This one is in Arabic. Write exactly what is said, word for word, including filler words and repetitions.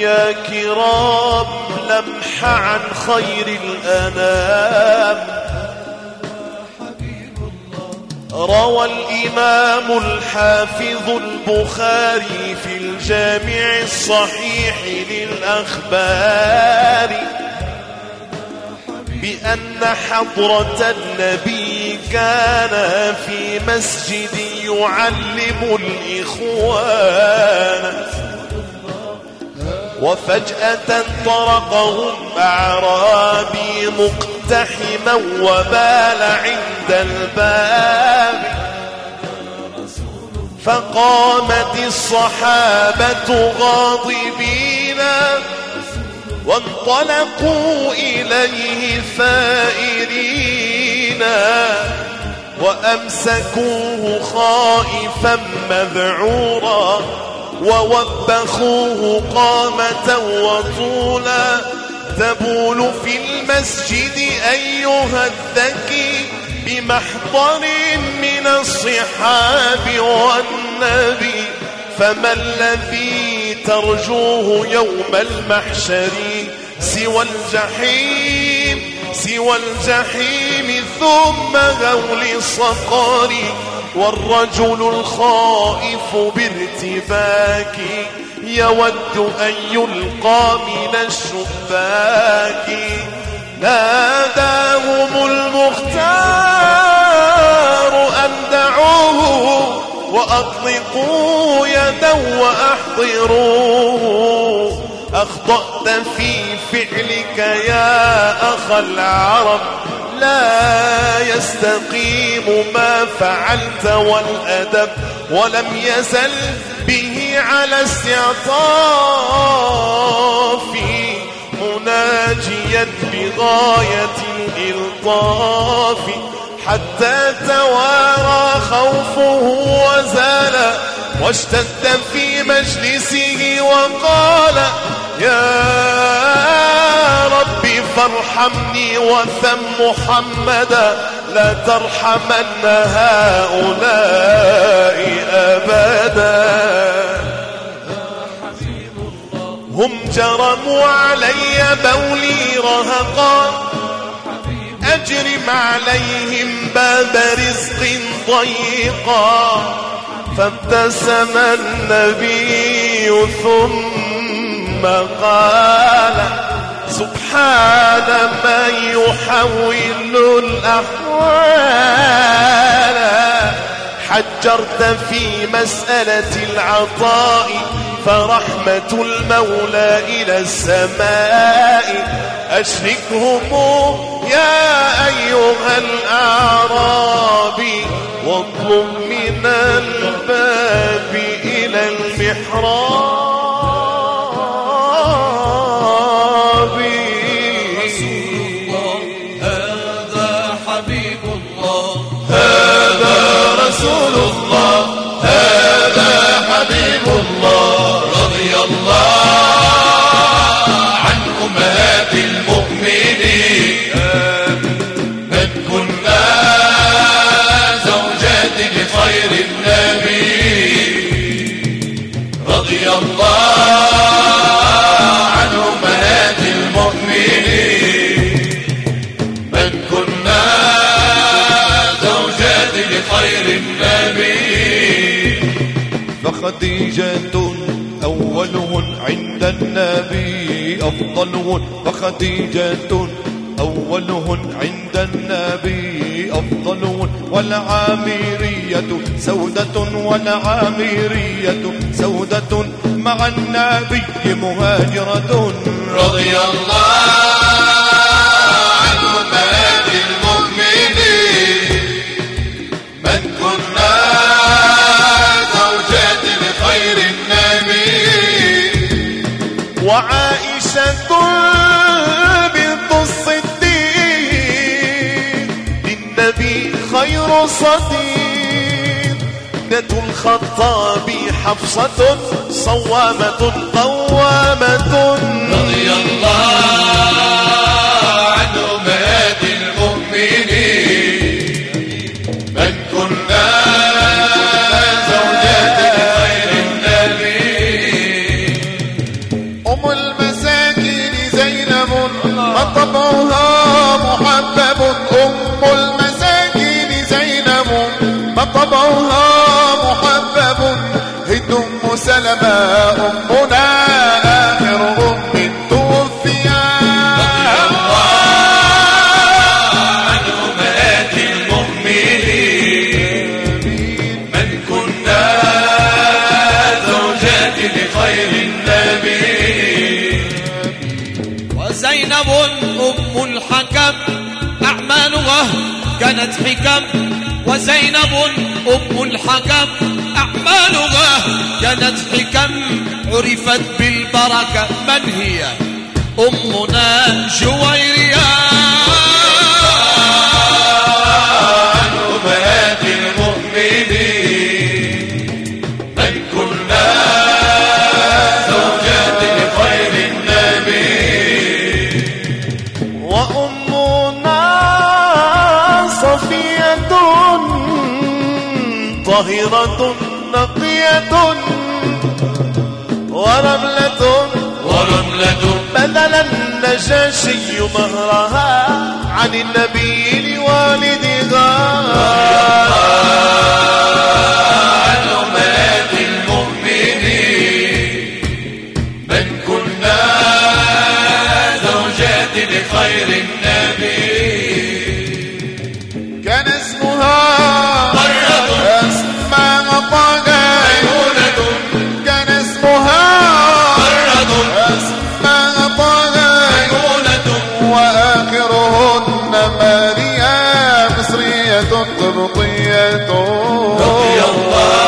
يا كرام لمح عن خير الأنام. روى الإمام الحافظ البخاري في الجامع الصحيح للأخبار بأن حضرة النبي كان في مسجد يعلم الإخوان، وفجأة طرقهم أعرابي مقتحما وبال عند الباب، فقامت الصحابة غاضبين وانطلقوا إليه ثائرين، وأمسكوه خائفا مذعورا ووبخوه قامة وطولا. تبول في المسجد أيها الذكي بمحضر من الصحاب والنبي، فما الذي ترجوه يوم المحشر سوى الجحيم سوى الجحيم ثم هول الصقر. والرجل الخائف بارتباك يود أن يلقى من الشباك. ناداهم المختار أن دعوه وأطلقوا يدا وأحضروه. أخطأت في فعلك يا أخ العرب، لا يستقيم ما فعلت والأدب. ولم يزل به على استعطاف مناجيا بغاية الإلطاف، حتى توارى خوفه وزال واشتد في مجلسه وقال يا ربي فارحمني وثم محمدا، لا ترحمن هؤلاء أبدا. هم جرموا علي بولي رهقا، أجرم عليهم باب رزق ضيقا. فابتسم النبي ثم قال سبحان من يحول الأحوال. حجرت في مسألة العطاء، فرحمة المولى إلى السماء. أشركهم يا أيها الأعرابي واطلب من الباب إلى المحراب. هذا حبيب الله، هذا رسول الله، هذا حبيب الله. رضي الله عن أمهات المؤمنين، من كنا زوجات لخير النبي. رضي الله عن أمهات المؤمنين، من كنا زوجات لخير النبي. فخديجة أولهن عند النبي أفضلهن، فخديجة أولهن عند النبي أفضلهن. والعامرية سودة، والعامرية سودة مع النبي مهاجرة. رضي الله عن أمهات المؤمنين، من كنا زوجات لخير النبي. وعائشة بنت الصديق للنبي خير صديق. ابنة الخطاب حفصة صوامة قوامة. رضي الله عن أمهات المؤمنين، من كنا زوجات لخير النبي. أم طبعها محبب هند أم سلمة أمنا آخر أم توفيا عن أمهات المؤمنين من كنا زوجات لخير النبي. وزينب أم الحكم أعمالها كانت حكم. وزينب أم الحكم أعمالها كانت حكم عرفت بالبركة. من هي أمنا جويرية عن أمهات المؤمنين من كنا زوجات لخير النبي. وأمنا صفية طاهرة نقية ورملة ورملة بذل النجاشي مهرها عن النبي لوالدها. عن أمهات المؤمنين من كنا زوجات لخير النبي. كان اسمها مرة اسمها طه ميمونة كان اسمها مرة اسمها طه ميمونة وآخرهن ماريا مصرية قبطية رضي الله